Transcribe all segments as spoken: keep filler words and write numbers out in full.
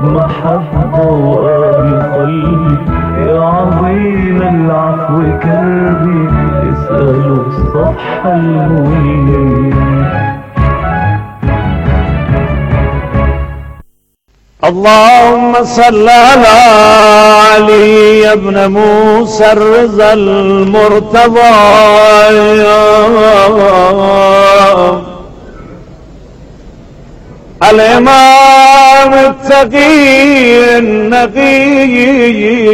محبة وقال قلبي يا عظيم العفو كربي اسألوا الصح المنير. اللهم صل على علي يا ابن موسى الرضا المرتضى الإمام التقي النقي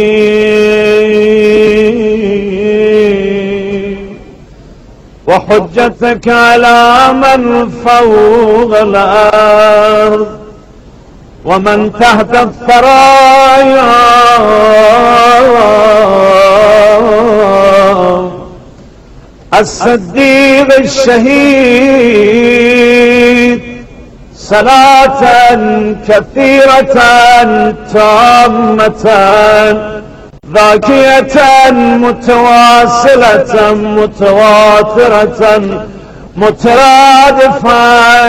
وحجتك على من فوق الأرض ومن تحت الثرايا الصديق الشهيد صلاة كثيرة تامة ذاكية متواصلة متواترة مترادفة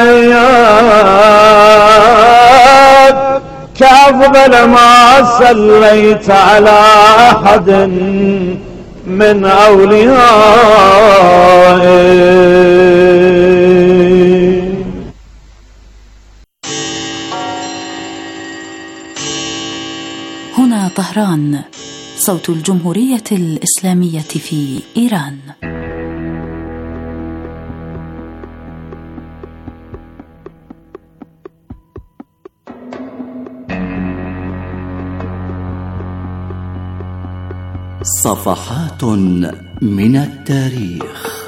كأفضل ما صليت على أحد من أوليائه. هنا طهران، صوت الجمهورية الإسلامية في إيران. صفحات من التاريخ.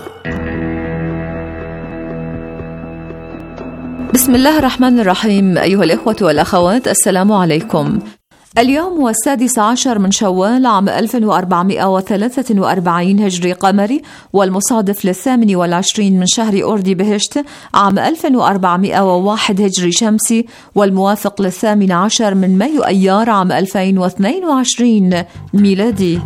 بسم الله الرحمن الرحيم. أيها الإخوة والأخوات، السلام عليكم. اليوم هو السادس عشر من شوال عام ألف وأربعمائة وثلاثة وأربعين هجري قمري، والمصادف للثامن والعشرين من شهر أوردي بهشت عام ألف وأربعمائة وواحد هجري شمسي، والموافق للثامن عشر من مايو أيار عام ألفين واثنين وعشرين ميلادي.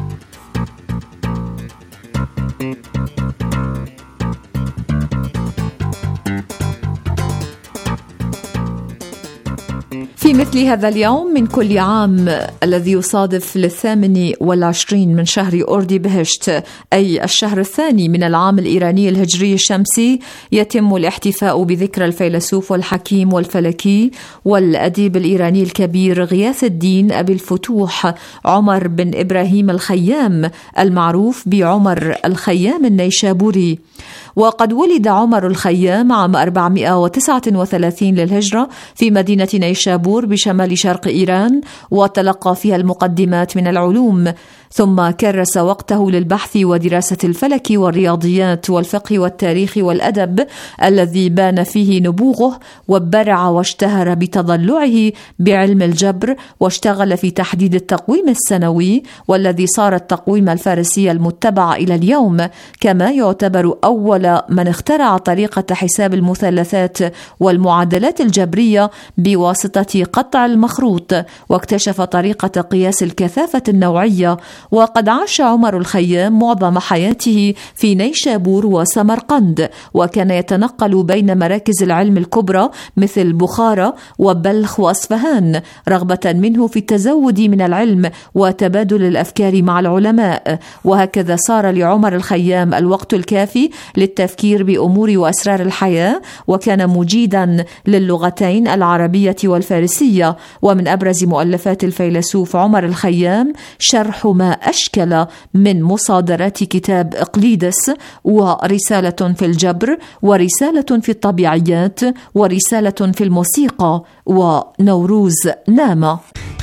في مثل هذا اليوم من كل عام الذي يصادف للثامن والعشرين من شهر أوردي بهشت، أي الشهر الثاني من العام الإيراني الهجري الشمسي، يتم الاحتفاء بذكرى الفيلسوف والحكيم والفلكي والأديب الإيراني الكبير غياث الدين أبي الفتوح عمر بن إبراهيم الخيام، المعروف بعمر الخيام النيشابوري. وقد ولد عمر الخيام عام أربعمائة وتسعة وثلاثين للهجرة في مدينة نيشابور بشمال شرق إيران، وتلقى فيها المقدمات من العلوم، ثم كرس وقته للبحث ودراسة الفلك والرياضيات والفقه والتاريخ والأدب الذي بان فيه نبوغه، وبرع واشتهر بتضلعه بعلم الجبر، واشتغل في تحديد التقويم السنوي والذي صار التقويم الفارسي المتبع إلى اليوم، كما يعتبر أول من اخترع طريقة حساب المثلثات والمعادلات الجبرية بواسطة قطع المخروط، واكتشف طريقة قياس الكثافة النوعية. وقد عاش عمر الخيام معظم حياته في نيشابور وسمرقند، وكان يتنقل بين مراكز العلم الكبرى مثل بخارى وبلخ وأصفهان، رغبة منه في التزود من العلم وتبادل الأفكار مع العلماء. وهكذا صار لعمر الخيام الوقت الكافي للتفكير بأمور وأسرار الحياة، وكان مجيدا للغتين العربية والفارسية. ومن أبرز مؤلفات الفيلسوف عمر الخيام شرح ما أشكل من مصادرات كتاب إقليدس، ورسالة في الجبر، ورسالة في الطبيعيات، ورسالة في الموسيقى، ونوروز نامة.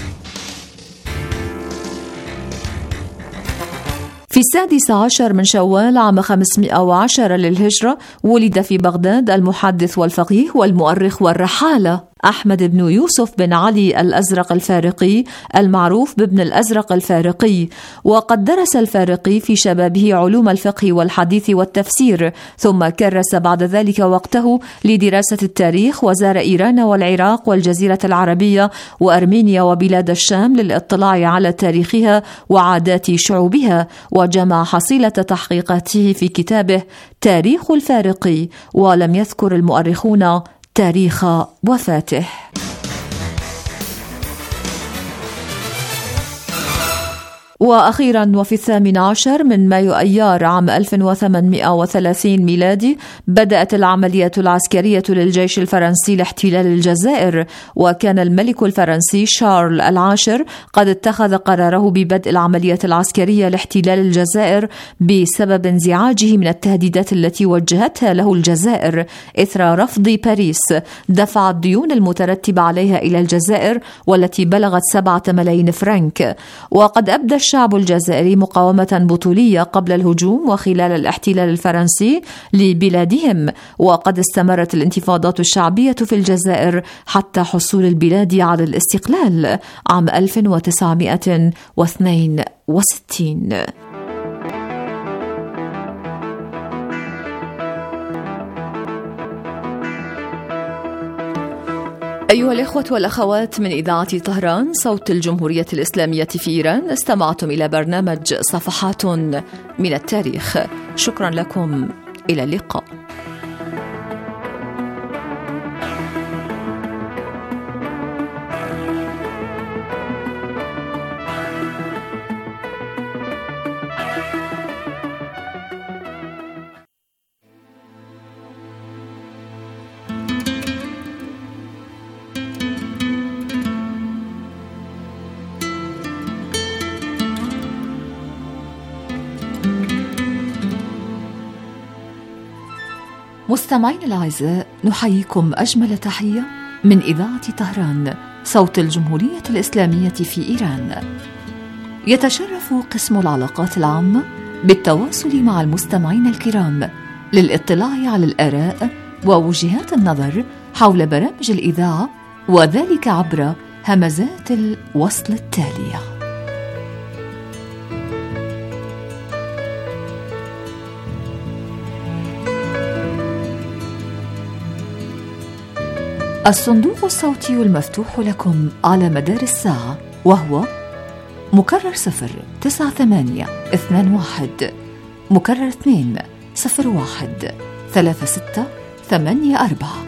في السادس عشر من شوال عام خمسمائة وعشرة للهجرة ولد في بغداد المحدث والفقيه والمؤرخ والرحالة أحمد بن يوسف بن علي الأزرق الفارقي، المعروف بابن الأزرق الفارقي. وقد درس الفارقي في شبابه علوم الفقه والحديث والتفسير، ثم كرس بعد ذلك وقته لدراسة التاريخ، وزار إيران والعراق والجزيرة العربية وأرمينيا وبلاد الشام للاطلاع على تاريخها وعادات شعوبها، وجمع حصيلة تحقيقاته في كتابه تاريخ الفارقي. ولم يذكر المؤرخون تاريخ وفاته. وأخيرا وفي الثامن عشر من مايو أيار عام ألف وثمانمائة وثلاثين ميلادي بدأت العملية العسكرية للجيش الفرنسي لاحتلال الجزائر، وكان الملك الفرنسي شارل العاشر قد اتخذ قراره ببدء العملية العسكرية لاحتلال الجزائر بسبب انزعاجه من التهديدات التي وجهتها له الجزائر إثر رفض باريس دفع الديون المترتبة عليها إلى الجزائر والتي بلغت سبعة ملايين فرنك. وقد أبدى الشعب الجزائري مقاومة بطولية قبل الهجوم وخلال الاحتلال الفرنسي لبلادهم، وقد استمرت الانتفاضات الشعبية في الجزائر حتى حصول البلاد على الاستقلال عام ألف وتسعمائة واثنين وستين. أيها الإخوة والأخوات من إذاعة طهران صوت الجمهورية الإسلامية في إيران، استمعتم إلى برنامج صفحات من التاريخ. شكرا لكم، إلى اللقاء. مستمعين الأعزاء، نحييكم أجمل تحية من إذاعة طهران صوت الجمهورية الإسلامية في إيران. يتشرف قسم العلاقات العامة بالتواصل مع المستمعين الكرام للاطلاع على الآراء ووجهات النظر حول برامج الإذاعة، وذلك عبر همزات الوصل التالية: الصندوق الصوتي المفتوح لكم على مدار الساعة، وهو مكرر صفر تسعة ثمانية اثنان واحد، مكرر اثنين صفر واحد ثلاثة ستة ثمانية أربعة.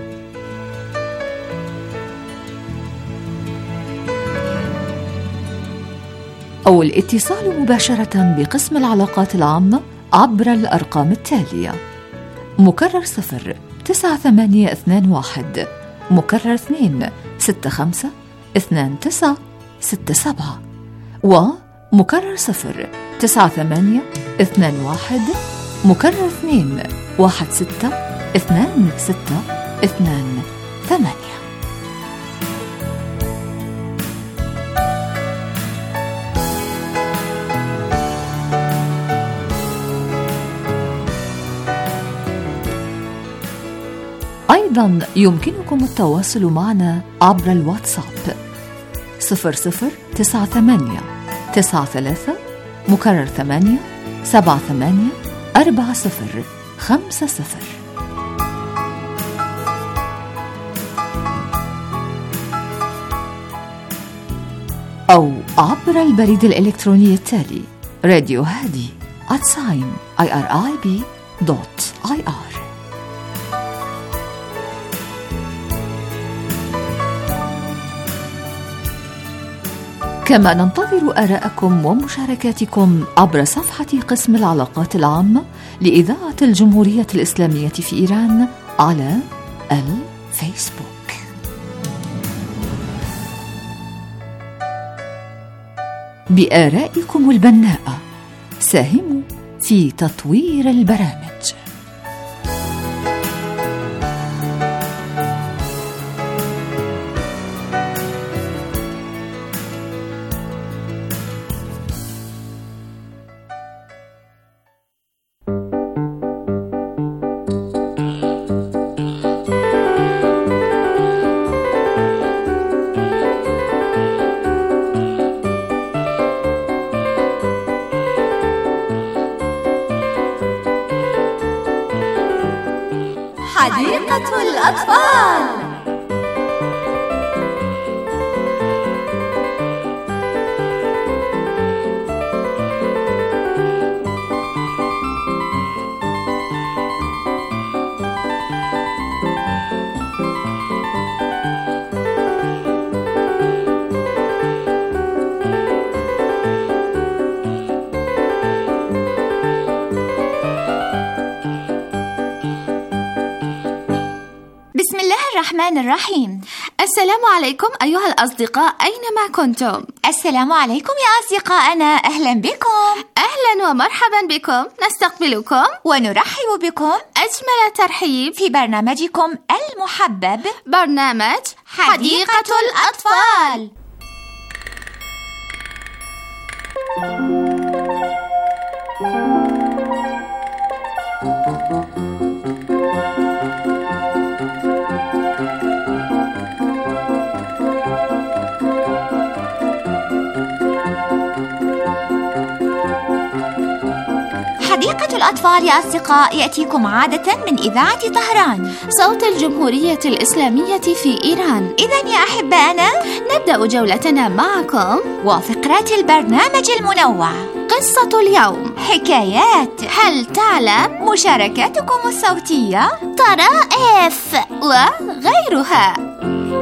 أو الاتصال مباشرة بقسم العلاقات العامة عبر الأرقام التالية: مكرر صفر تسعة ثمانية اثنان واحد، مكرر اثنين ستة خمسة اثنان تسعة ستة سبعة، ومكرر صفر تسعة ثمانية اثنان واحد، مكرر اثنين واحد ستة اثنان ستة اثنان ثمانية. أيضا يمكنكم التواصل معنا عبر الواتساب صفر صفر تسعة ثمانية تسعة ثلاثة مكرر ثمانية سبعة ثمانية أربعة صفر خمسة صفر، أو عبر البريد الإلكتروني التالي راديو هادي at sign irib دوت آي آر. كما ننتظر آراءكم ومشاركاتكم عبر صفحة قسم العلاقات العامة لإذاعة الجمهورية الإسلامية في إيران على الفيسبوك. بآرائكم البناءة ساهموا في تطوير البرامج. حديقة الأطفال. الرحمن الرحيم. السلام عليكم أيها الأصدقاء أينما كنتم. السلام عليكم يا أصدقائنا، أهلا بكم. أهلا ومرحبا بكم، نستقبلكم ونرحب بكم أجمل ترحيب في برنامجكم المحبب، برنامج حديقة الأطفال. حديقة الأطفال يا أصدقاء يأتيكم عادة من إذاعة طهران، صوت الجمهورية الإسلامية في إيران. إذن يا أحبائنا نبدأ جولتنا معكم وفقرات البرنامج المنوع، قصة اليوم، حكايات، هل تعلم، مشاركاتكم الصوتية، طرائف وغيرها.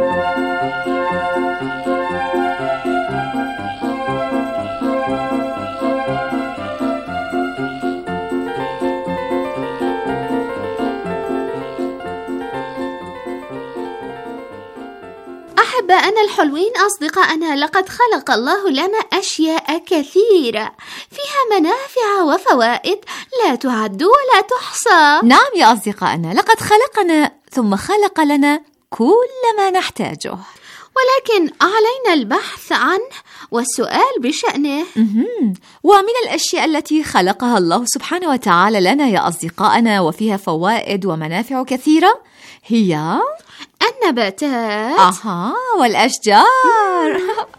أحبائنا الحلوين، أصدقائنا، لقد خلق الله لنا أشياء كثيرة فيها منافع وفوائد لا تعد ولا تحصى. نعم يا أصدقائنا، لقد خلقنا ثم خلق لنا كل ما نحتاجه، ولكن علينا البحث عنه والسؤال بشأنه. ومن الأشياء التي خلقها الله سبحانه وتعالى لنا يا أصدقائنا وفيها فوائد ومنافع كثيرة هي النباتات أها والأشجار.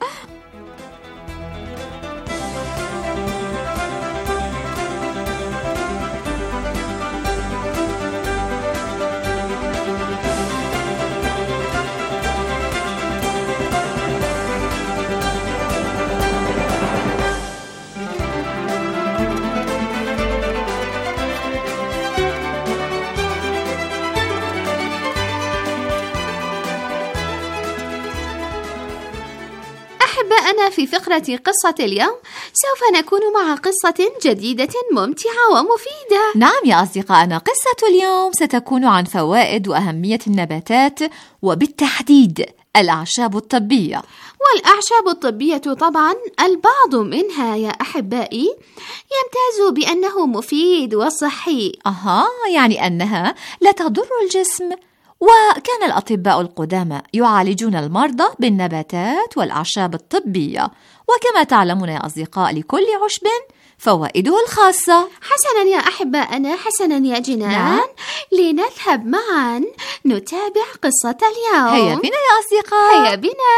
أحبائنا، في فقرة قصة اليوم سوف نكون مع قصة جديدة ممتعة ومفيدة. نعم يا أصدقائنا، قصة اليوم ستكون عن فوائد وأهمية النباتات، وبالتحديد الأعشاب الطبية. والأعشاب الطبية طبعا البعض منها يا أحبائي يمتاز بأنه مفيد وصحي. أها، يعني أنها لا تضر الجسم. وكان الأطباء القدامى يعالجون المرضى بالنباتات والأعشاب الطبية، وكما تعلمون يا أصدقاء لكل عشب فوائده الخاصة. حسنا يا أحبائنا، حسنا يا جنان. نعم. لنذهب معا نتابع قصة اليوم. هيا بنا يا أصدقاء، هيا بنا.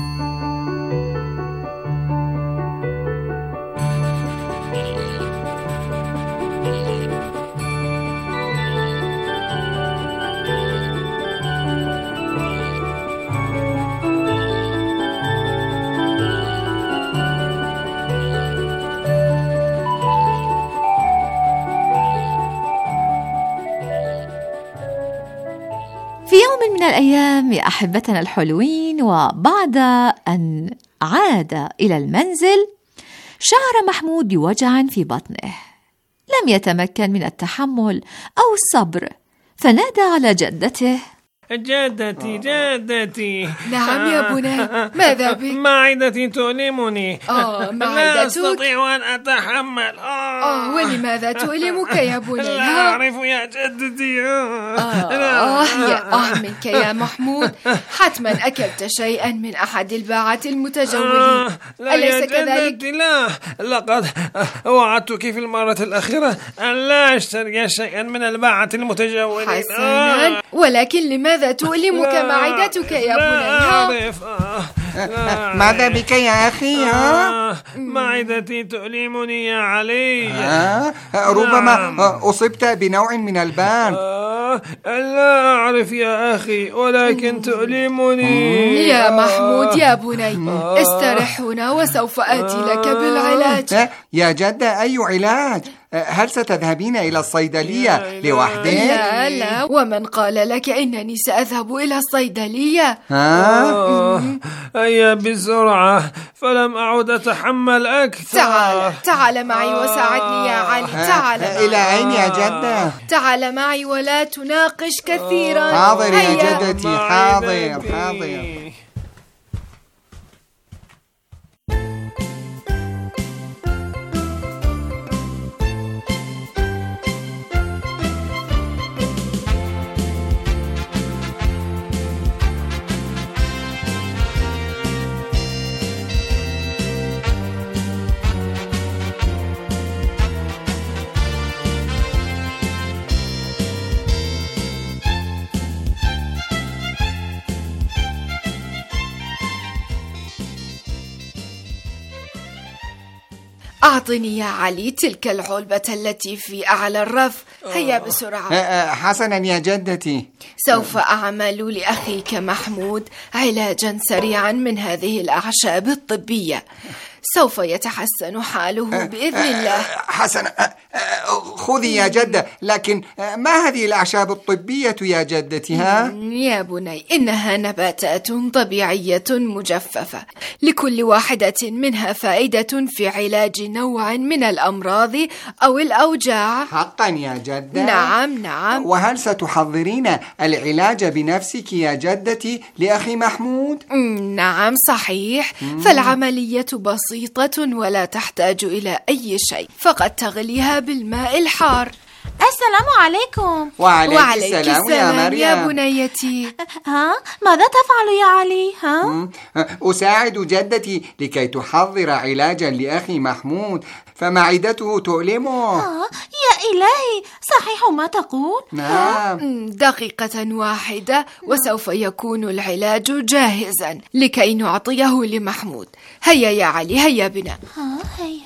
في يوم من الأيام يا أحبتنا الحلوين، وبعد أن عاد إلى المنزل شعر محمود بوجع في بطنه، لم يتمكن من التحمل أو الصبر، فنادى على جدته: جدتي جدتي. نعم يا بني، ماذا بك؟ معدتي تؤلمني. آه معدتك؟ لا أستطيع أن أتحمل. آه, آه ولماذا تؤلمك يا بني؟ لا أعرف يا جدتي. آه, آه, آه يا آه منك يا محمود، حتما أكلت شيئا من أحد الباعة المتجولين. آه لا أليس يا كذلك؟ جدتي، لا، لقد وعدتك في المرة الأخيرة أن لا أشتري شيئا من الباعة المتجولين. حسنا، آه ولكن لماذا تؤلمك معدتك يا بني؟ ماذا بك يا أخي؟ آه معدتي تؤلمني يا علي. آه ربما أصبت بنوع من البان. آه لا أعرف يا أخي، ولكن تؤلمني. يا محمود يا بني، استرح هنا وسوف آتي لك بالعلاج. يا جدة، أي علاج؟ هل ستذهبين إلى الصيدلية لوحدك؟ لا لا، ومن قال لك إنني سأذهب إلى الصيدلية؟ ها؟ هيا بسرعة، فلم أعد أتحمل أكثر. تعال تعال معي وساعدني يا علي. تعال إلى عيني يا جدة. تعال معي ولا تناقش كثيرا. حاضر يا جدتي، حاضر حاضر. أعطني يا علي تلك العلبة التي في أعلى الرف. هيا بسرعة. حسنا يا جدتي. سوف أعمل لأخيك محمود علاجا سريعا من هذه الأعشاب الطبية، سوف يتحسن حاله بإذن الله. حسنا، خذي يا جدة، لكن ما هذه الأعشاب الطبية يا جدتي؟ ها؟ يا بني، إنها نباتات طبيعية مجففة، لكل واحدة منها فائدة في علاج نوع من الأمراض أو الأوجاع. حقا يا جدة؟ نعم نعم. وهل ستحضرين العلاج بنفسك يا جدتي لأخي محمود؟ نعم صحيح. فالعملية بسيطة بسيطة ولا تحتاج إلى أي شيء، فقط تغليها بالماء الحار. السلام عليكم. وعليك, وعليك السلام, السلام يا مريم. يا بنيتي. ها ماذا تفعل يا علي؟ ها؟ أساعد جدتي لكي تحضر علاجا لأخي محمود، فمعدته تؤلمه. آه يا إلهي، صحيح ما تقول؟ نعم. دقيقة واحدة وسوف يكون العلاج جاهزا لكي نعطيه لمحمود. هيا يا علي، هيا بنا. ها هيا.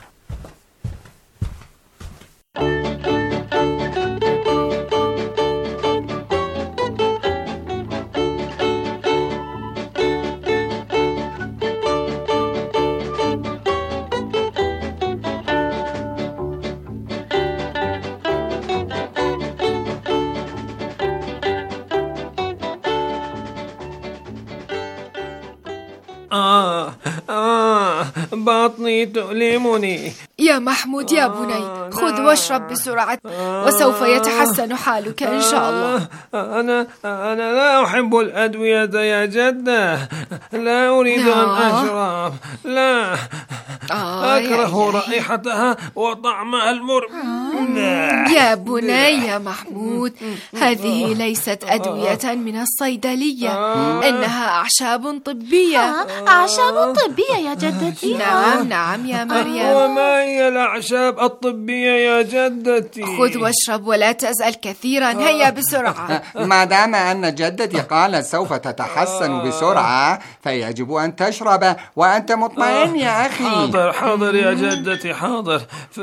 آه آه بطني تؤلمني. يا محمود يا بني، خذ واشرب بسرعة وسوف يتحسن حالك إن شاء الله. أنا أنا لا أحب الأدوية يا جدة، لا أريد أن أشرب، لا أكره رائحتها وطعمها المر. يا بني يا محمود، هذه ليست أدوية من الصيدلية، إنها أعشاب طبية. أعشاب طبية يا جدتي؟ نعم نعم يا مريم. وما هي الأعشاب الطبية يا جدتي؟ خذ واشرب ولا تسأل كثيرا، هيا بسرعة. ما دام أن جدتي قالت سوف تتحسن بسرعة، فيجب أن تشرب وأنت مطمئن يا أخي. حاضر حاضر يا جدتي، حاضر. ف...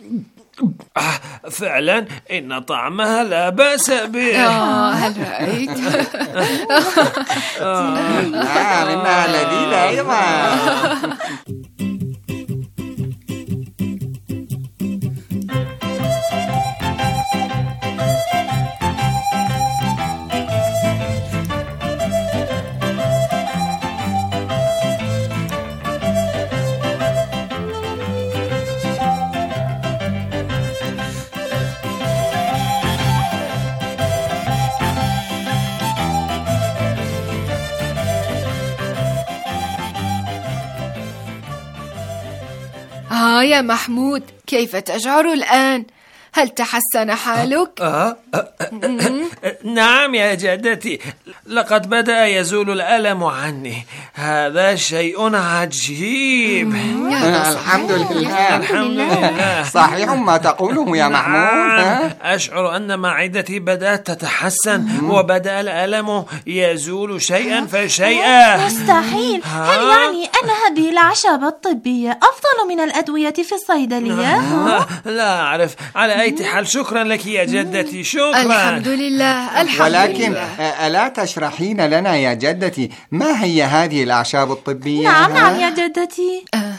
فعلا إن طعمها لا بأس به. آه هل رأيت؟ نعم إنها لذيذة أيضا. آه يا محمود، كيف تشعر الآن؟ هل تحسن حالك؟ آه آه نعم يا جدتي، لقد بدأ يزول الألم عني. هذا شيء عجيب. الحمد لله. الحمد لله. صحيح ما تقوله يا محمود. أشعر أن معدتي بدأت تتحسن وبدأ الألم يزول شيئا فشيئا. مستحيل. هل يعني أن هذه الأعشاب الطبية أفضل من الأدوية في الصيدلية؟ لا أعرف. على أي حال شكرا لك يا جدتي، شكرا. الحمد لله الحمد ولكن لله. ألا تشرحين لنا يا جدتي ما هي هذه الأعشاب الطبية؟ نعم نعم يا جدتي. آه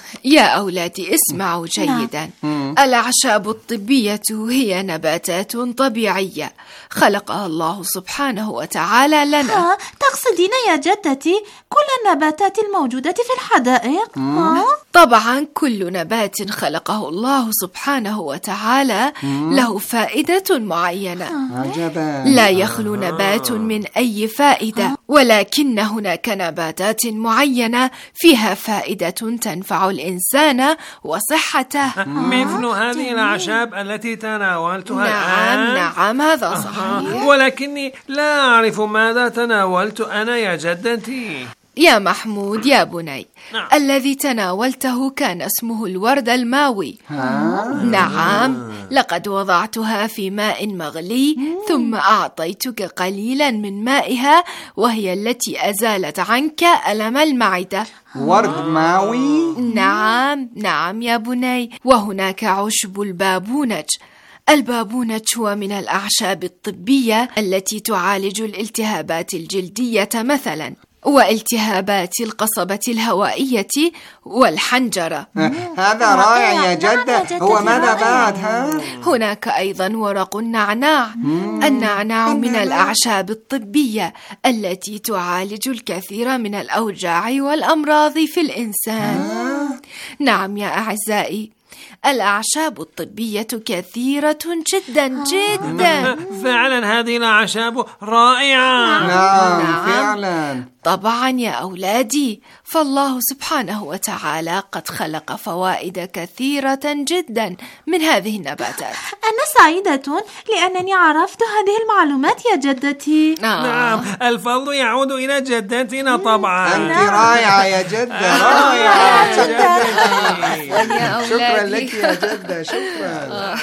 يا أولادي اسمعوا جيدا. الأعشاب الطبية هي نباتات طبيعية خلقها الله سبحانه وتعالى لنا. آه، تقصدين يا جدتي كل النباتات الموجودة في الحدائق؟ آه؟ طبعا كل نبات خلقه الله سبحانه وتعالى له فائدة معينة. عجبا. لا يخلو نبات من أي فائدة، ولكن هناك نباتات معينة فيها فائدة تنفع الإنسان وصحته، مثل هذه الأعشاب التي تناولتها نعم الآن. نعم هذا صحيح. ولكني لا أعرف ماذا تناولت أنا يا جدتي. يا محمود يا بني، نعم. الذي تناولته كان اسمه الورد الماوي. ها؟ نعم، لقد وضعتها في ماء مغلي ثم أعطيتك قليلا من مائها، وهي التي أزالت عنك ألم المعدة. ورد ماوي؟ نعم نعم يا بني. وهناك عشب البابونج. البابونج هو من الأعشاب الطبية التي تعالج الالتهابات الجلدية مثلا، والتهابات القصبة الهوائية والحنجرة. هذا رائع يا جدة. هو ماذا بعد؟ ها؟ هناك أيضا ورق النعناع. النعناع من الأعشاب الطبية التي تعالج الكثير من الأوجاع والأمراض في الإنسان. نعم يا أعزائي، الأعشاب الطبية كثيرة جدا جدا. فعلا هذه الأعشاب رائعة. نعم, نعم فعلا. طبعا يا أولادي، فالله سبحانه وتعالى قد خلق فوائد كثيرة جدا من هذه النباتات. أنا سعيدة لأنني عرفت هذه المعلومات يا جدتي. آه. نعم، الفضل يعود إلى جدتنا طبعا. أنت رائعة يا جدة. رائعة يا جدة. شكرا لك يا جدة. شكرا.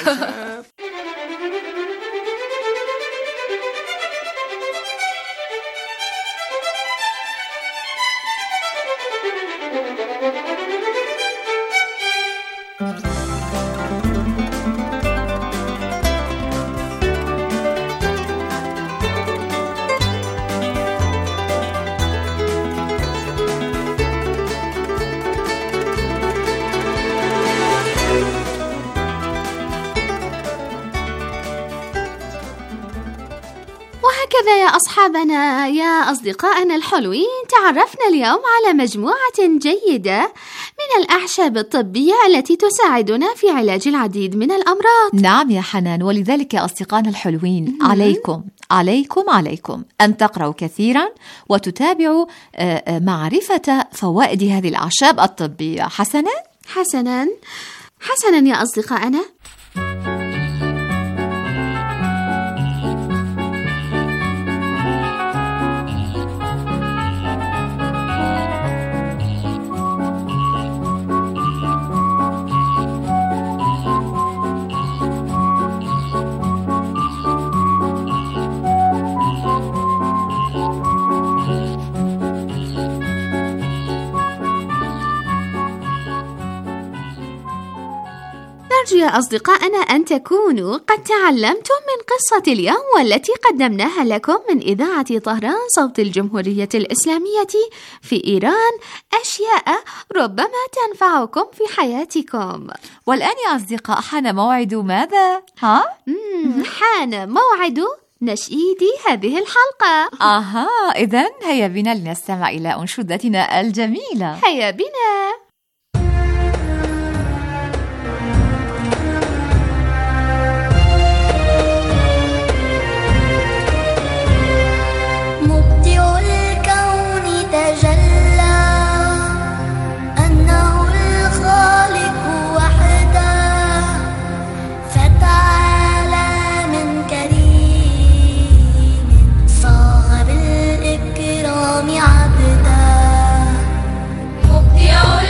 وهكذا يا أصحابنا يا أصدقائنا الحلوين، تعرفنا اليوم على مجموعة جيدة من الأعشاب الطبية التي تساعدنا في علاج العديد من الأمراض. نعم يا حنان، ولذلك يا أصدقائنا الحلوين عليكم عليكم عليكم أن تقرأوا كثيرا وتتابعوا معرفة فوائد هذه الأعشاب الطبية. حسنا؟ حسنا حسنا يا أصدقائنا. نرجو يا أصدقائنا أن تكونوا قد تعلمتم من قصة اليوم والتي قدمناها لكم من إذاعة طهران صوت الجمهورية الإسلامية في إيران أشياء ربما تنفعكم في حياتكم. والآن يا أصدقاء حان موعد ماذا؟ ها؟ حان موعد نشيد هذه الحلقة. آها، إذن هيا بنا لنستمع إلى أنشودتنا الجميلة. هيا بنا. مبدع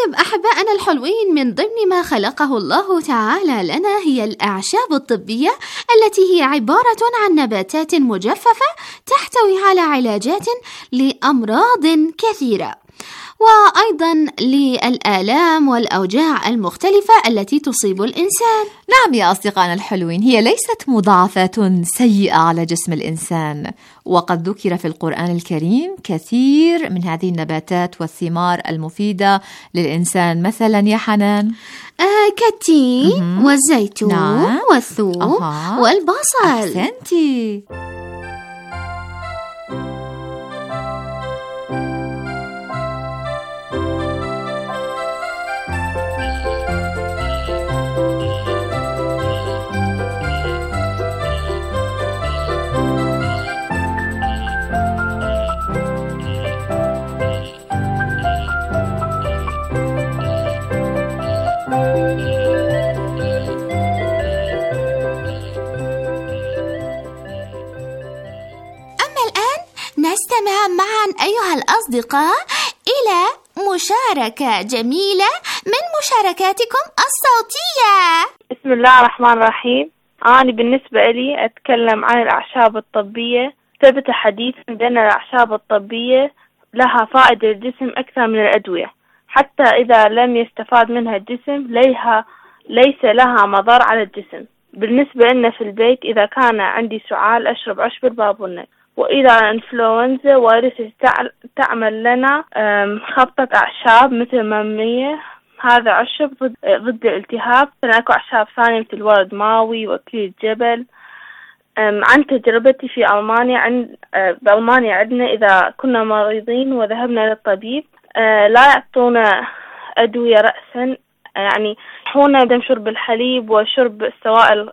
طيب أحبائنا الحلوين، من ضمن ما خلقه الله تعالى لنا هي الأعشاب الطبية التي هي عبارة عن نباتات مجففة تحتوي على علاجات لأمراض كثيرة، وأيضا للآلام والأوجاع المختلفة التي تصيب الإنسان. نعم يا أصدقائنا الحلوين، هي ليست مضاعفات سيئة على جسم الإنسان، وقد ذكر في القرآن الكريم كثير من هذه النباتات والثمار المفيدة للإنسان. مثلا يا حنان آه كالتين والزيتون نعم. والثوم أه. والبصل. أحسنتي. نستمع معا أيها الأصدقاء إلى مشاركة جميلة من مشاركاتكم الصوتية. بسم الله الرحمن الرحيم. أنا بالنسبة لي أتكلم عن الأعشاب الطبية. ثبت حديثا بأن الأعشاب الطبية لها فائدة للجسم أكثر من الأدوية، حتى إذا لم يستفاد منها الجسم ليها ليس لها مضار على الجسم. بالنسبة لنا في البيت إذا كان عندي سعال أشرب عشب البابونج، وإذا إنفلونزا فيروس تعمل لنا خلطة أعشاب مثل مامية، هذا عشب ضد, ضد الالتهاب. أكو أعشاب ثانية مثل ورد ماوي وأكليل الجبل. عن تجربتي في ألمانيا، عند بألمانيا عندنا إذا كنا مريضين وذهبنا للطبيب لا يعطونا أدوية رأسا، يعني ينصحونا بدم شرب الحليب وشرب السوائل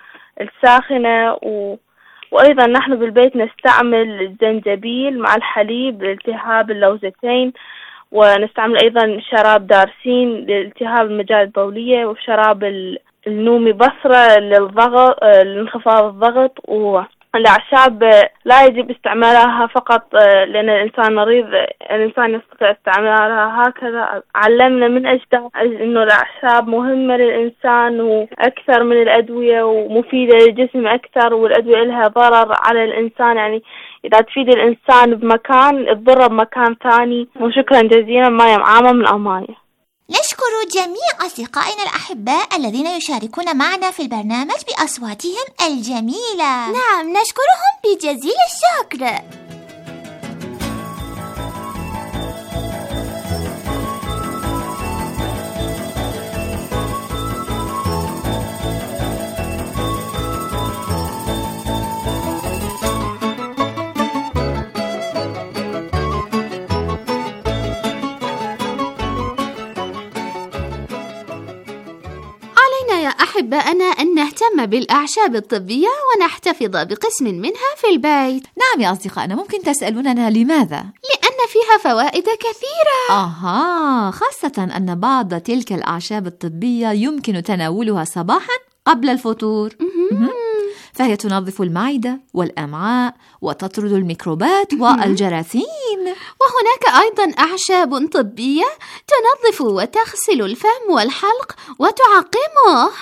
الساخنة. و وأيضا نحن بالبيت نستعمل الزنجبيل مع الحليب لالتهاب اللوزتين، ونستعمل أيضا شراب دارسين لالتهاب المجال البولية، وشراب النومي بصرة للضغط لانخفاض الضغط. والأعشاب لا يجب استعمالها فقط لأن الإنسان مريض، الإنسان يستطيع استعمالها هكذا. علمنا من أجداد إنه الأعشاب مهمة للإنسان وأكثر من الأدوية، ومفيدة للجسم أكثر، والأدوية لها ضرر على الإنسان، يعني إذا تفيد الإنسان بمكان تضره بمكان ثاني. وشكرا جزيلا. مايا عامة من ألمانيا. نشكر جميع أصدقائنا الأحباء الذين يشاركون معنا في البرنامج بأصواتهم الجميلة. نعم، نشكرهم بجزيل الشكر. أحبائنا أن نهتم بالأعشاب الطبية ونحتفظ بقسم منها في البيت. نعم يا أصدقائنا، ممكن تسألوننا لماذا؟ لأن فيها فوائد كثيرة. آها، خاصة أن بعض تلك الأعشاب الطبية يمكن تناولها صباحا قبل الفطور، فهي تنظف المعدة والأمعاء وتطرد الميكروبات والجراثيم. وهناك أيضا أعشاب طبية تنظف وتغسل الفم والحلق وتعقمه.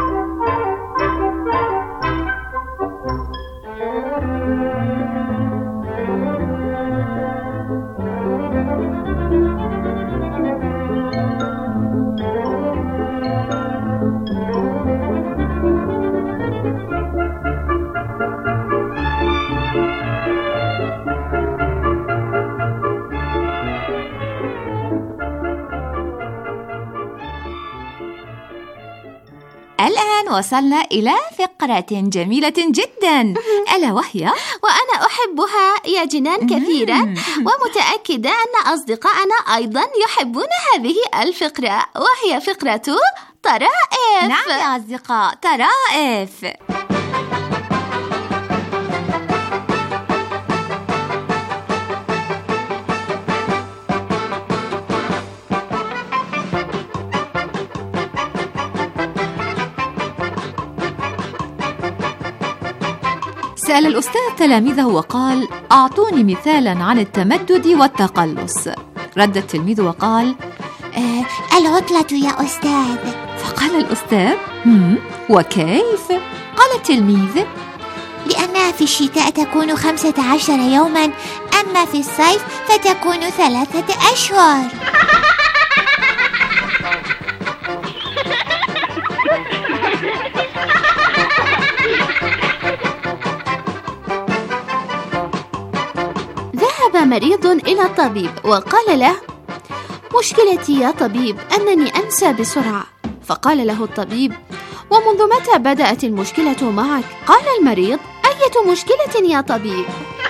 الآن وصلنا إلى فقرة جميلة جدا، ألا وهي وأنا أحبها يا جنان كثيرا، ومتأكدة أن أصدقائنا أيضا يحبون هذه الفقرة، وهي فقرة طرائف. نعم يا أصدقاء، طرائف. سأل الأستاذ تلاميذه وقال: أعطوني مثالا عن التمدد والتقلص. رد التلميذ وقال: آه العطلة يا أستاذ. فقال الأستاذ: هم وكيف؟ قال التلميذ: لأنها في الشتاء تكون خمسة عشر يوما، أما في الصيف فتكون ثلاثة أشهر. ذهب مريض إلى الطبيب وقال له: مشكلتي يا طبيب أنني أنسى بسرعة. فقال له الطبيب: ومنذ متى بدأت المشكلة معك؟ قال المريض: أية مشكلة يا طبيب؟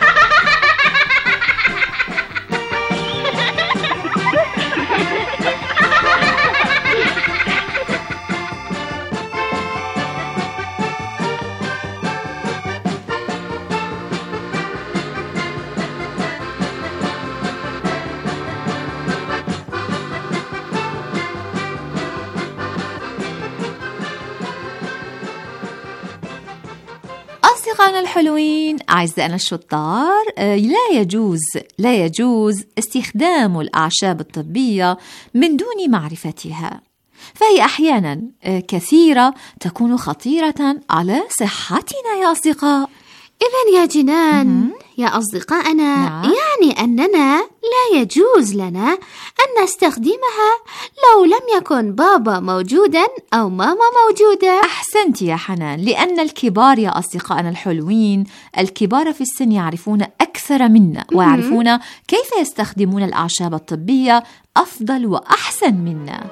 أصدقائنا الحلوين، أعزائنا الشطار، لا يجوز لا يجوز استخدام الأعشاب الطبية من دون معرفتها، فهي أحيانا كثيرة تكون خطيرة على صحتنا يا أصدقاء. إذن يا جنان يا أصدقائنا، نعم. يعني أننا لا يجوز لنا أن نستخدمها لو لم يكن بابا موجودا أو ماما موجودة. أحسنت يا حنان، لأن الكبار يا أصدقائنا الحلوين، الكبار في السن يعرفون أكثر منا ويعرفون كيف يستخدمون الأعشاب الطبية أفضل وأحسن منا.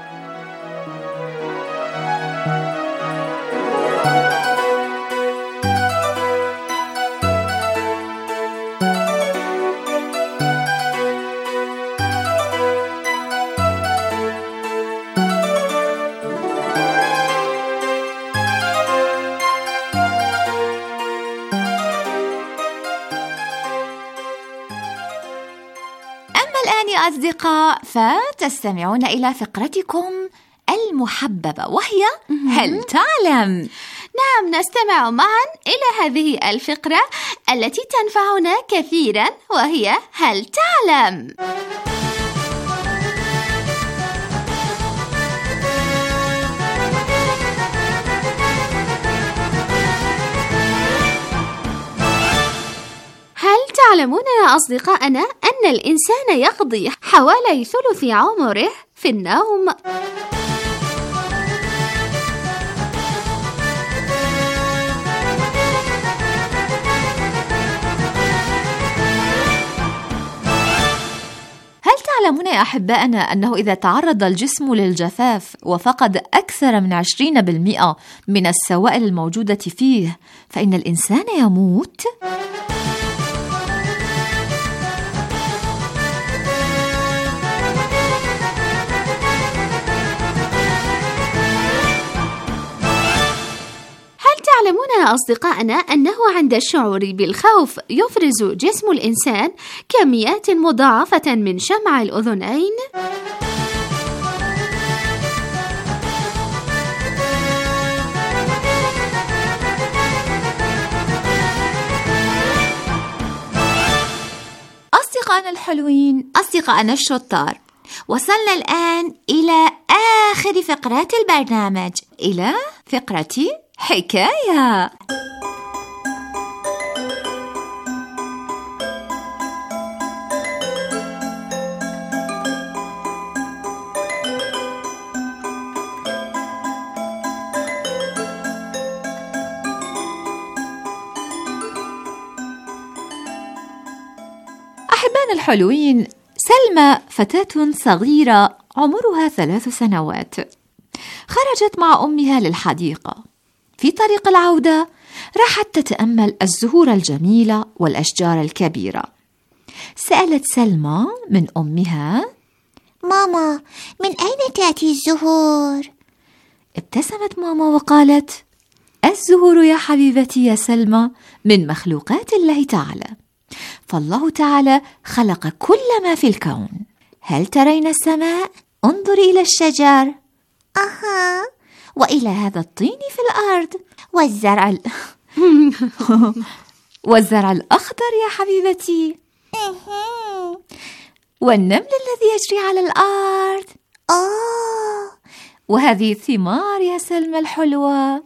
أصدقاء، فتستمعون إلى فقرتكم المحببة، وهي هل تعلم؟ نعم، نستمع معا إلى هذه الفقرة التي تنفعنا كثيرا، وهي هل تعلم؟ هل تعلمون يا أصدقائنا أن الإنسان يقضي حوالي ثلث عمره في النوم؟ هل تعلمون يا أحبائنا أنه إذا تعرض الجسم للجفاف وفقد أكثر من عشرين بالمئة من السوائل الموجودة فيه فإن الإنسان يموت؟ تعلمون يا أصدقائنا أنه عند الشعور بالخوف يفرز جسم الإنسان كميات مضاعفة من شمع الأذنين؟ أصدقائنا الحلوين، أصدقائنا الشطار، وصلنا الآن إلى آخر فقرات البرنامج، إلى فقرة حكاية. أحبائنا الحلوين، سلمى فتاة صغيرة عمرها ثلاث سنوات، خرجت مع أمها للحديقة. في طريق العودة راحت تتأمل الزهور الجميلة والأشجار الكبيرة. سألت سلمى من أمها: ماما، من أين تأتي الزهور؟ ابتسمت ماما وقالت: الزهور يا حبيبتي يا سلمى من مخلوقات الله تعالى، فالله تعالى خلق كل ما في الكون. هل ترين السماء؟ انظري إلى الشجر. أها. وإلى هذا الطين في الأرض، والزرع ال... والزرع الأخضر يا حبيبتي، والنمل الذي يجري على الأرض. وهذه الثمار يا سلمى الحلوة،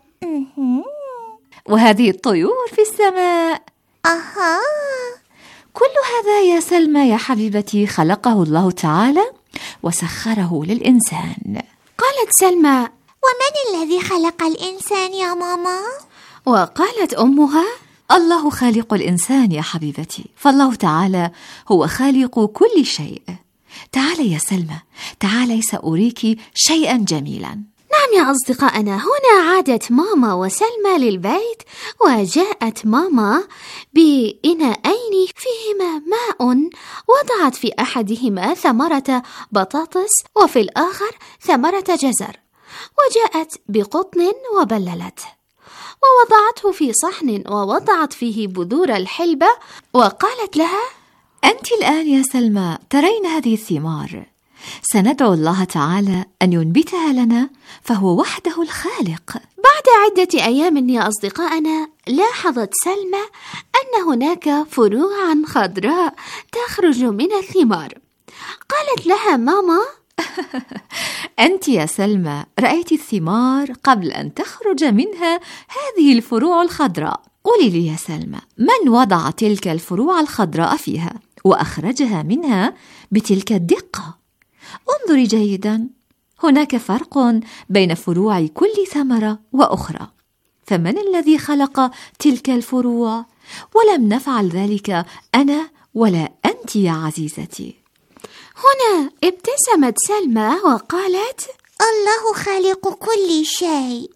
وهذه الطيور في السماء. أها، كل هذا يا سلمى يا حبيبتي خلقه الله تعالى وسخره للإنسان. قالت سلمى: ومن الذي خلق الإنسان يا ماما؟ وقالت أمها: الله خالق الإنسان يا حبيبتي، فالله تعالى هو خالق كل شيء. تعالي يا سلمى، تعالي سأريك شيئا جميلا. نعم يا أصدقائنا، هنا عادت ماما وسلمى للبيت، وجاءت ماما بإناءين فيهما ماء، وضعت في أحدهما ثمرة بطاطس وفي الآخر ثمرة جزر، وجاءت بقطن وبللته ووضعته في صحن ووضعت فيه بذور الحلبة، وقالت لها: أنت الآن يا سلمى ترين هذه الثمار، سندعو الله تعالى أن ينبتها لنا، فهو وحده الخالق. بعد عدة أيام يا أصدقائنا لاحظت سلمى أن هناك فروعا خضراء تخرج من الثمار. قالت لها ماما: أنت يا سلمى رأيت الثمار قبل أن تخرج منها هذه الفروع الخضراء. قولي لي يا سلمى، من وضع تلك الفروع الخضراء فيها وأخرجها منها بتلك الدقة؟ انظري جيدا، هناك فرق بين فروع كل ثمرة وأخرى، فمن الذي خلق تلك الفروع؟ ولم نفعل ذلك أنا ولا أنت يا عزيزتي. هنا ابتسمت سلمى وقالت: الله خالق كل شيء.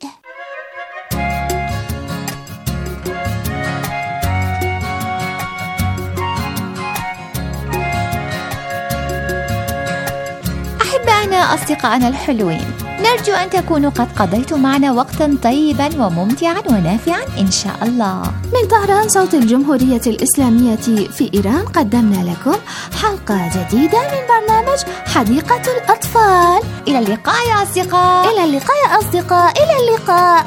أحبائنا أصدقائنا الحلوين، نرجو أن تكونوا قد قضيتم معنا وقتا طيبا وممتعا ونافعا إن شاء الله. من طهران صوت الجمهورية الإسلامية في إيران قدمنا لكم حلقة جديدة من برنامج حديقة الأطفال. إلى اللقاء يا أصدقاء. إلى اللقاء يا أصدقاء. إلى اللقاء.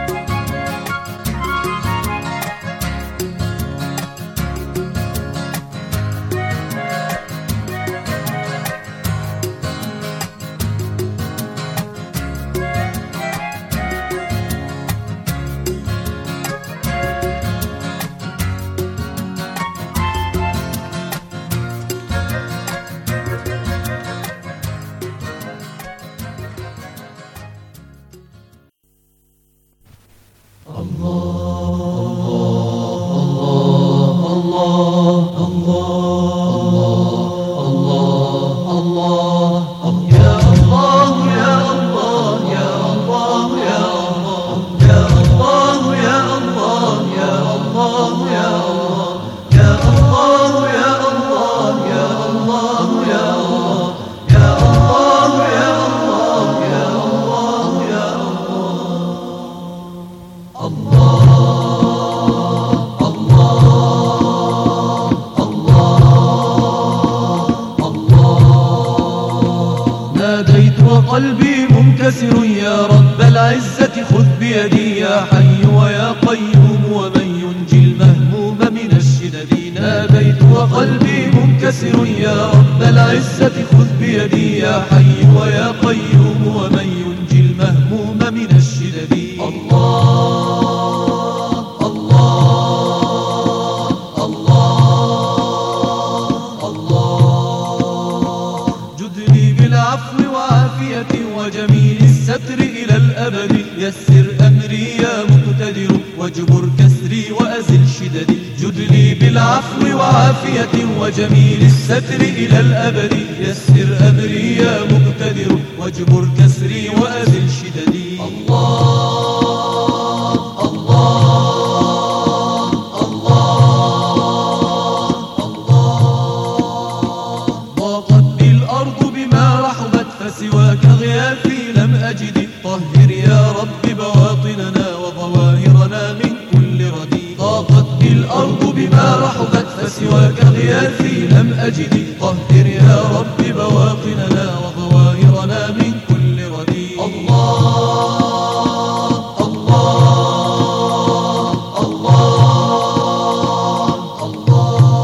قلبي منكسر يا رب العزة خذ بيدي يا حي ويا قيوم ومن ينجي المهموم من الشدد. ناديت وقلبي منكسر يا رب العزة خذ بيدي يا حي ويا قيوم ومن ينجي المهموم من الشدد. الله الله الله الله جدني بالعفو وعافية وجميل الستر إلى الأبد. يسر أمري يا مقتدر واجبر كسري وأزل شددي. جدني بالعفو وعافية وجميل الستر إلى الأبد. يسر أمري يا مقتدر واجبر كسري وأزل شددي. الله الله الله الله ضاقت بي الأرض بما رحبت فسواك غياثي لم أجد. طهر يا رب بواطننا وظواهرنا من كل ردي. ضاقت بي الأرض بما رحبت فسواك غياثي لم أجد. طهر يا رب بواطننا وظواهرنا من كل ردي. الله الله الله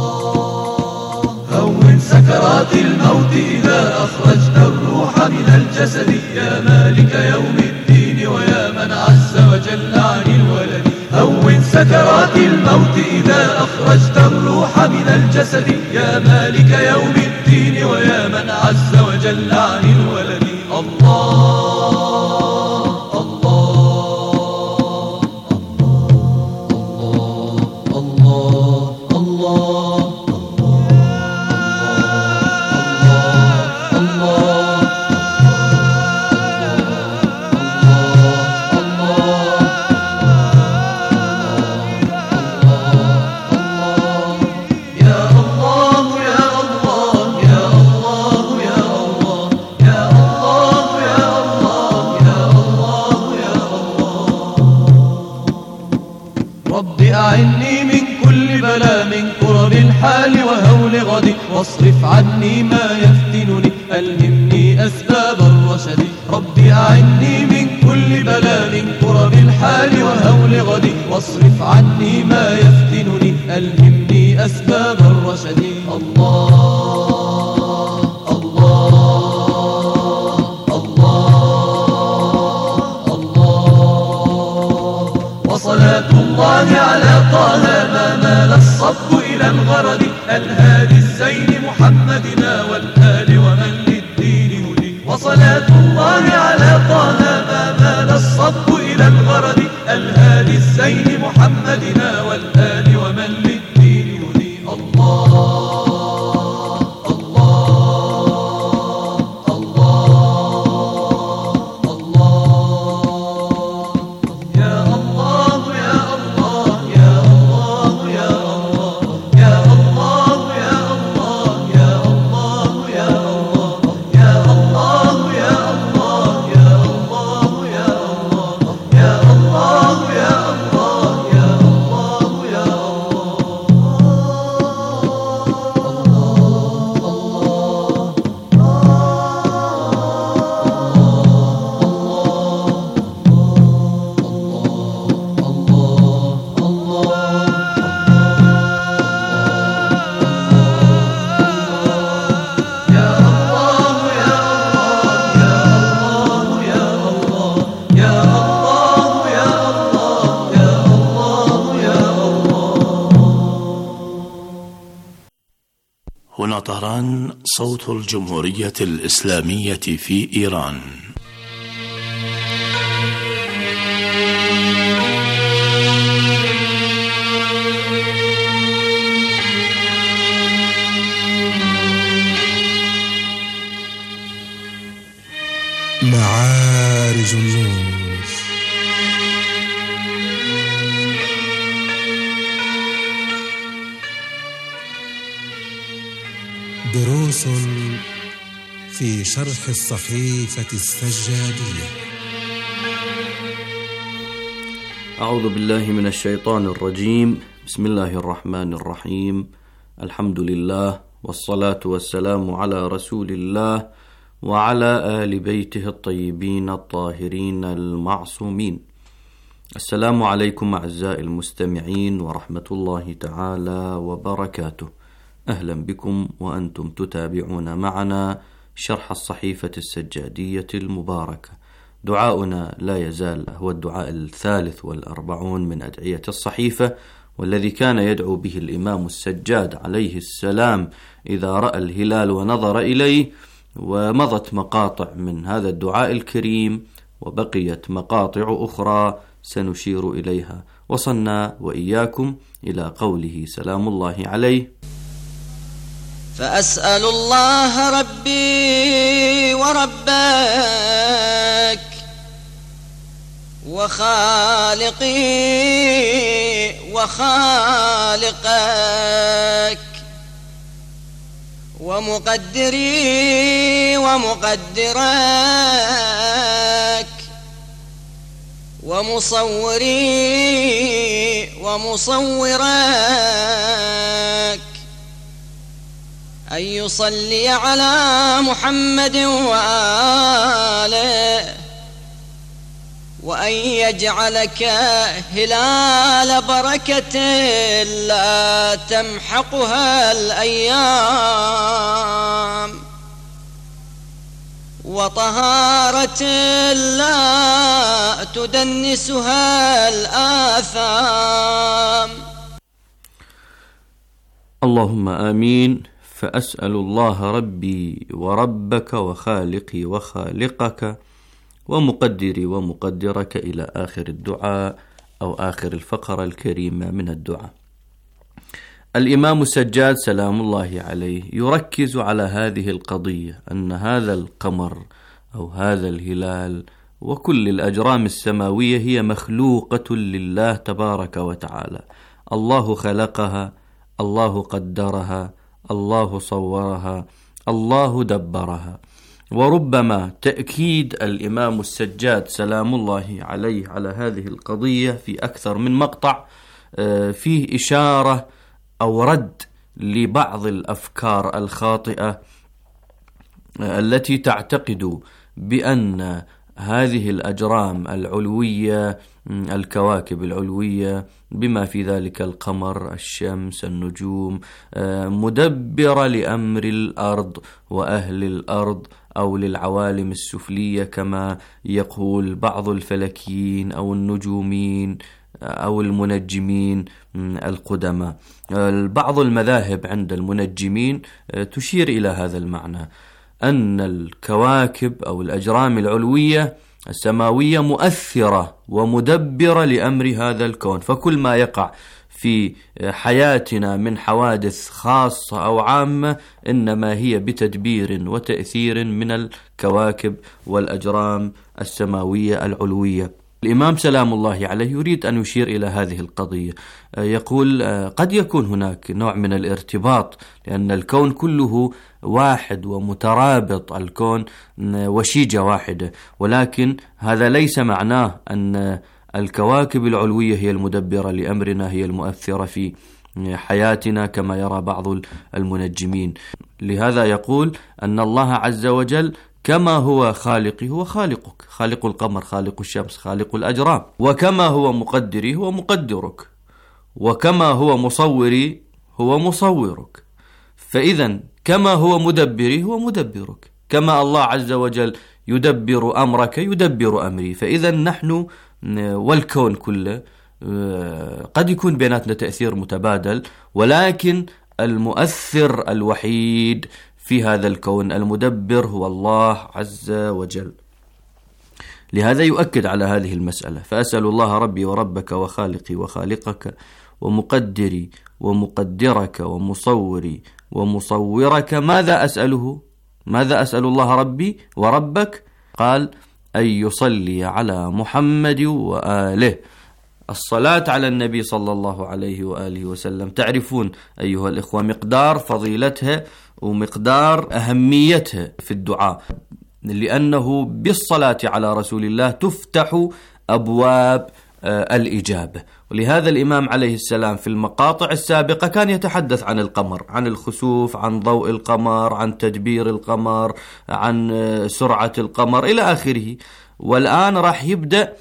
الله هون سكرات الموت إذا أخرجت الروح من الجسد. الجسد يا مالك يوم الدين ويا من عز وجل عن الولد هون سكرات الموت إذا أخرجت الروح من الجسد يا مالك يوم الدين ويا من عز وجل عن الولد الله أعني من كل بلا من كرب الحال وهول غد واصرف عني ما يفتنني ألهمني أسباب الرشد ربي أعني من كل بلا من كرب الحال وهول غد واصرف عني ما يفتنني ألهمني أسباب الرشد الله وصلاة الله على طه ما مال الصف إلى الغرد الهادي الزين محمدنا والآل ومن للدين هدي وصلاة الله على طه ما مال الصف إلى الغرد الهادي الزين محمدنا والآل ومن للدين هدي الله هنا طهران صوت الجمهورية الإسلامية في إيران. معارج النور. دروس في شرح الصحيفة السجادية. أعوذ بالله من الشيطان الرجيم. بسم الله الرحمن الرحيم. الحمد لله والصلاة والسلام على رسول الله وعلى آل بيته الطيبين الطاهرين المعصومين. السلام عليكم أعزائي المستمعين ورحمة الله تعالى وبركاته. أهلا بكم وأنتم تتابعون معنا شرح الصحيفة السجادية المباركة. دعاؤنا لا يزال هو الدعاء الثالث والأربعون من أدعية الصحيفة، والذي كان يدعو به الإمام السجاد عليه السلام إذا رأى الهلال ونظر إليه. ومضت مقاطع من هذا الدعاء الكريم وبقيت مقاطع أخرى سنشير إليها. وصلنا وإياكم إلى قوله سلام الله عليه: فأسأل الله ربي وربك وخالقي وخالقك ومقدري ومقدرك ومصوري ومصورك أن يصلي على محمد وآله، وأن يجعلك هلال بركة لا تمحقها الأيام، وطهارة لا تدنسها الآثام. اللهم آمين. فأسأل الله ربي وربك وخالقي وخالقك ومقدري ومقدرك إلى آخر الدعاء أو آخر الفقرة الكريمة من الدعاء. الإمام السجاد سلام الله عليه يركز على هذه القضية، أن هذا القمر أو هذا الهلال وكل الأجرام السماوية هي مخلوقة لله تبارك وتعالى. الله خلقها، الله قدرها، الله صورها، الله دبرها. وربما تأكيد الإمام السجاد سلام الله عليه على هذه القضية في أكثر من مقطع فيه إشارة أو رد لبعض الأفكار الخاطئة التي تعتقد بأن هذه الأجرام العلوية، الكواكب العلوية بما في ذلك القمر، الشمس، النجوم، مدبرة لأمر الأرض وأهل الأرض أو للعوالم السفلية كما يقول بعض الفلكيين أو النجومين أو المنجمين القدماء. بعض المذاهب عند المنجمين تشير إلى هذا المعنى، أن الكواكب أو الأجرام العلوية السماوية مؤثرة ومدبرة لأمر هذا الكون، فكل ما يقع في حياتنا من حوادث خاصة أو عامة إنما هي بتدبير وتأثير من الكواكب والأجرام السماوية العلوية. الإمام سلام الله عليه يريد أن يشير إلى هذه القضية، يقول قد يكون هناك نوع من الارتباط لأن الكون كله واحد ومترابط، الكون وشيجة واحدة، ولكن هذا ليس معناه أن الكواكب العلوية هي المدبرة لأمرنا، هي المؤثرة في حياتنا كما يرى بعض المنجمين. لهذا يقول أن الله عز وجل كما هو خالقي هو خالقك، خالق القمر، خالق الشمس، خالق الأجرام، وكما هو مقدري هو مقدرك، وكما هو مصوري هو مصورك. فإذا كما هو مدبري هو مدبرك، كما الله عز وجل يدبر أمرك يدبر أمري. فإذا نحن والكون كله قد يكون بيناتنا تأثير متبادل، ولكن المؤثر الوحيد في هذا الكون المدبر هو الله عز وجل. لهذا يؤكد على هذه المسألة. فأسأل الله ربي وربك وخالقي وخالقك ومقدري ومقدرك ومصوري ومصورك. ماذا أسأله؟ ماذا أسأل الله ربي وربك؟ قال أن يصلي على محمد وآله. الصلاة على النبي صلى الله عليه وآله وسلم تعرفون أيها الإخوة مقدار فضيلتها ومقدار أهميتها في الدعاء، لأنه بالصلاة على رسول الله تفتح أبواب الإجابة. ولهذا الإمام عليه السلام في المقاطع السابقة كان يتحدث عن القمر، عن الخسوف، عن ضوء القمر، عن تدبير القمر، عن سرعة القمر إلى آخره. والآن راح يبدأ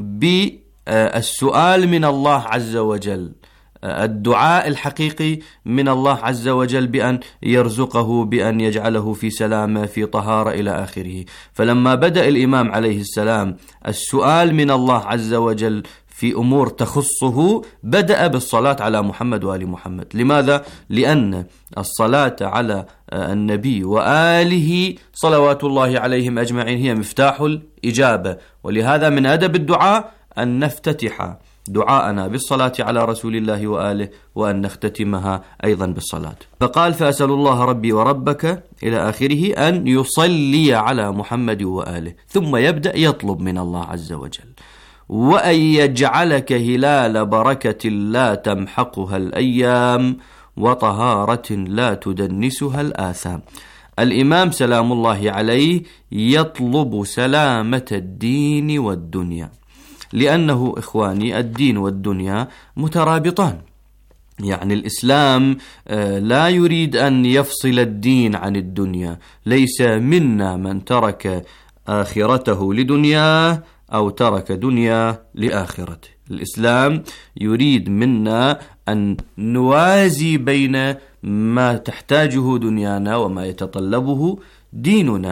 بالسؤال من الله عز وجل، الدعاء الحقيقي من الله عز وجل بأن يرزقه، بأن يجعله في سلامة، في طهارة إلى آخره. فلما بدأ الإمام عليه السلام السؤال من الله عز وجل في أمور تخصه بدأ بالصلاة على محمد وآل محمد. لماذا؟ لأن الصلاة على النبي وآله صلوات الله عليهم أجمعين هي مفتاح الإجابة. ولهذا من أدب الدعاء أن نفتتح دعاءنا بالصلاة على رسول الله وآله، وأن نختتمها أيضا بالصلاة. فقال فأسأل الله ربي وربك إلى آخره أن يصلي على محمد وآله، ثم يبدأ يطلب من الله عز وجل وأن يجعلك هلال بركة لا تمحقها الأيام وطهارة لا تدنسها الآثام. الإمام سلام الله عليه يطلب سلامة الدين والدنيا، لأنه إخواني الدين والدنيا مترابطان. يعني الإسلام لا يريد أن يفصل الدين عن الدنيا. ليس منا من ترك آخرته لدنياه أو ترك دنيا لآخرته. الإسلام يريد منا أن نوازي بين ما تحتاجه دنيانا وما يتطلبه ديننا،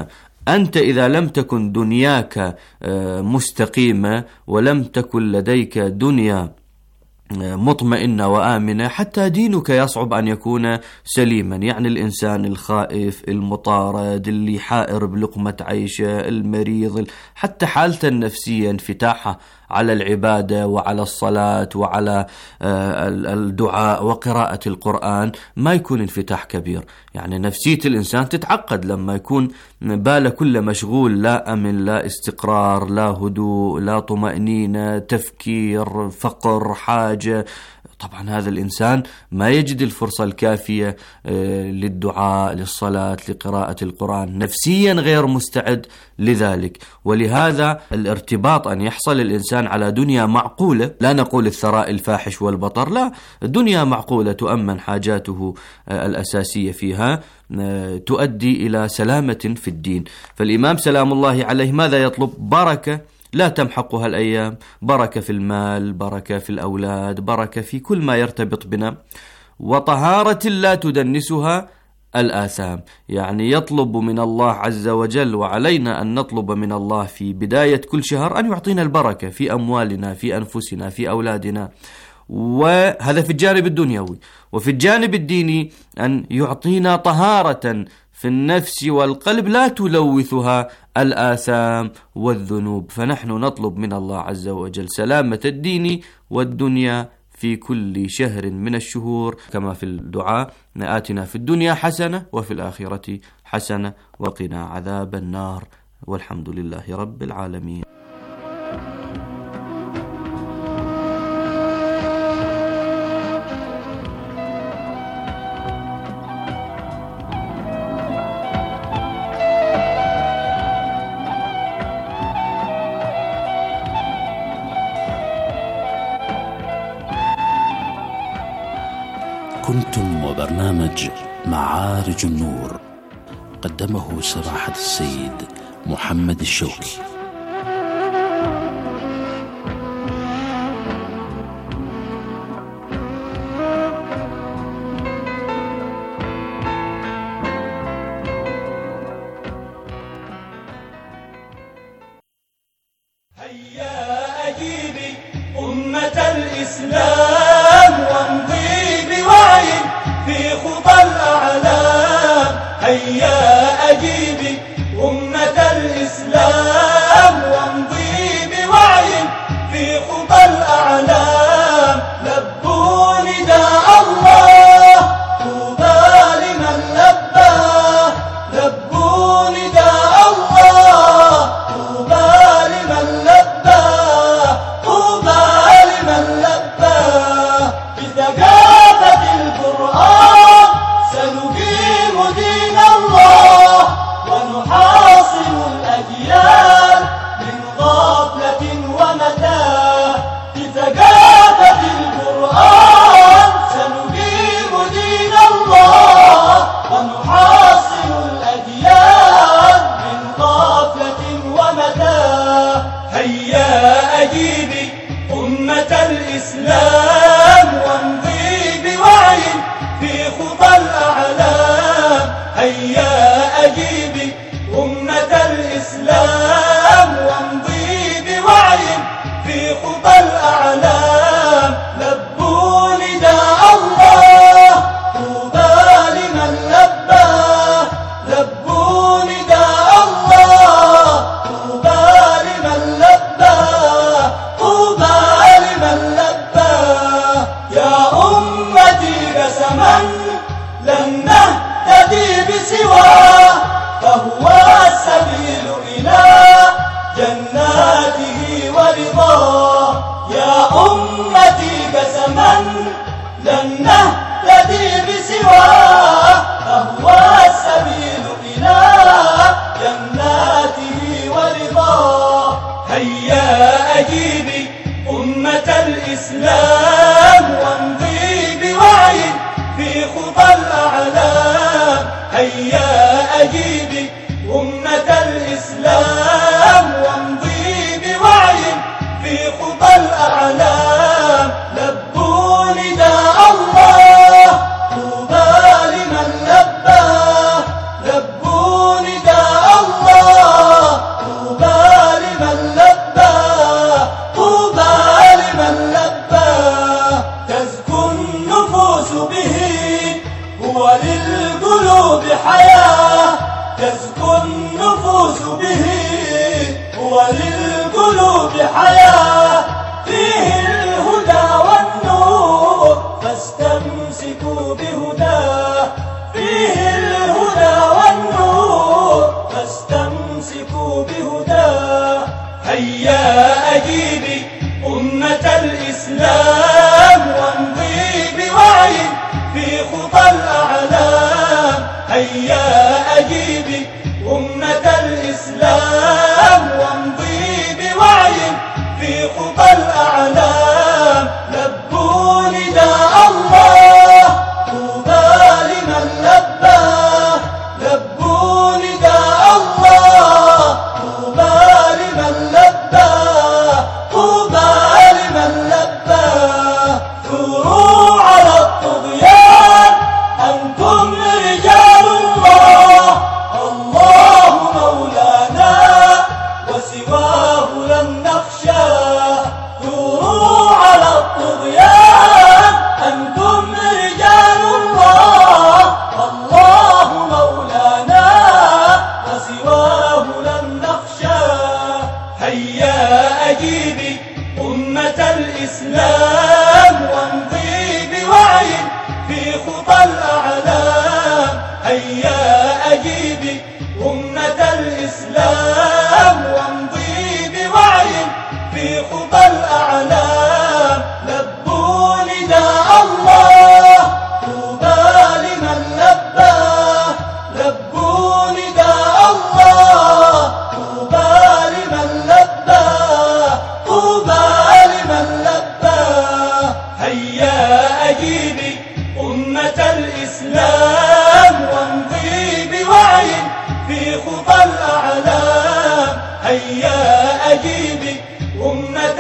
أنت إذا لم تكن دنياك مستقيمة ولم تكن لديك دنيا مطمئنة وآمنة، حتى دينك يصعب أن يكون سليما. يعني الإنسان الخائف، المطارد، اللي حائر بلقمة عيشه، المريض، حتى حالته النفسية انفتاحها على العبادة وعلى الصلاة وعلى الدعاء وقراءة القرآن ما يكون انفتاح كبير. يعني نفسية الإنسان تتعقد لما يكون باله كله مشغول، لا أمن، لا استقرار، لا هدوء، لا طمأنينة، تفكير، فقر، حاجة. طبعا هذا الإنسان ما يجد الفرصة الكافية للدعاء، للصلاة، لقراءة القرآن، نفسيا غير مستعد لذلك. ولهذا الارتباط أن يحصل الإنسان على دنيا معقولة، لا نقول الثراء الفاحش والبطر، لا، دنيا معقولة تؤمن حاجاته الأساسية فيها، تؤدي إلى سلامة في الدين. فالإمام سلام الله عليه ماذا يطلب؟ بركة لا تمحقها الأيام، بركة في المال، بركة في الأولاد، بركة في كل ما يرتبط بنا، وطهارة لا تدنسها الآثام. يعني يطلب من الله عز وجل، وعلينا أن نطلب من الله في بداية كل شهر أن يعطينا البركة في أموالنا، في أنفسنا، في أولادنا، وهذا في الجانب الدنيوي. وفي الجانب الديني أن يعطينا طهارة في النفس والقلب لا تلوثها الآثام والذنوب. فنحن نطلب من الله عز وجل سلامة الدين والدنيا في كل شهر من الشهور، كما في الدعاء: آتنا في الدنيا حسنة وفي الآخرة حسنة وقنا عذاب النار، والحمد لله رب العالمين. كنتم وبرنامج معارج النور، قدمه سماحة السيد محمد الشوكي. هيا أجيبي أمة الإسلام وامضي بوعي في خطى الأعلام. هيا أجيبي أمة الإسلام وامضي بوعي في خطى الأعلام. لبوا نداء الله طوبى لمن لباه، لبوا نداء الله طوبى لمن لباه، طوبى لمن لباه. بثقافة القرآن سنقيم دين الله ونحاصر الأجيال من غفلة ومتاع. بثقافة القرآن سنقيم دين الله ونحاصر الأجيال من غفلة ومتاع. هيا أجيبي أمة الإسلام وامضي بوعي في خطى الأعلام. هيا أجيبي أمة الإسلام وامضي بوعي في خطى الأعلام. لبوا نداء الله طوبى لمن لباه، لبوا نداء الله طوبى لمن لباه، طوبى لمن لباه. يا أمتي قسما لن نهتدي بسواه، فهو السبيل إلى جناته ورضاه. يا أمتي قسما لن نهتدي بسواه، فهو السبيل إلى جناته ورضاه. هيا أجيبي أمة الإسلام وامضي بوعي في خطى الأعلام. هيا أجيبي أمة الإسلام وامضي بوعي في خطى الأعلام. لبوا نداء الله طوبى لمن لباه، لبوا نداء الله حياة تزكو النفوس به، وللقلوب حياة فيه الهدى والنور، فاستمسكوا بهداه فيه الهدى والنور، فاستمسكوا بهداه. هيا أجيبي أمة الإسلام وامضي بوعي في خطى الأعلام. هيا أجيبي أمة الإسلام وامضي بوعي في خطى الأعلام. لبوا نداء الله طوبى لمن لباه، لبوا نداء الله طوبى لمن لباه، طوبى لمن لباه. ثوروا على الطغيان أنتم رجال الله، الله مولانا وسواه لن نخشى. ثوروا على الطغيان أنتم رجال الله، الله مولانا وسواه لن نخشى. هيا أجيبي أمة الإسلام وامضي بوعي في خطى الأعلام. هيا أجيبي أمة الإسلام وامضي بوعي في خطى الأعلام. لبوا نداء الله طوبى لمن لباه، لبوا نداء الله طوبى لمن لباه، طوبى لمن لباه. هيا أجيبي أمة الإسلام وامضي بوعي في خطى الأعلام. هيا أجيبي أمة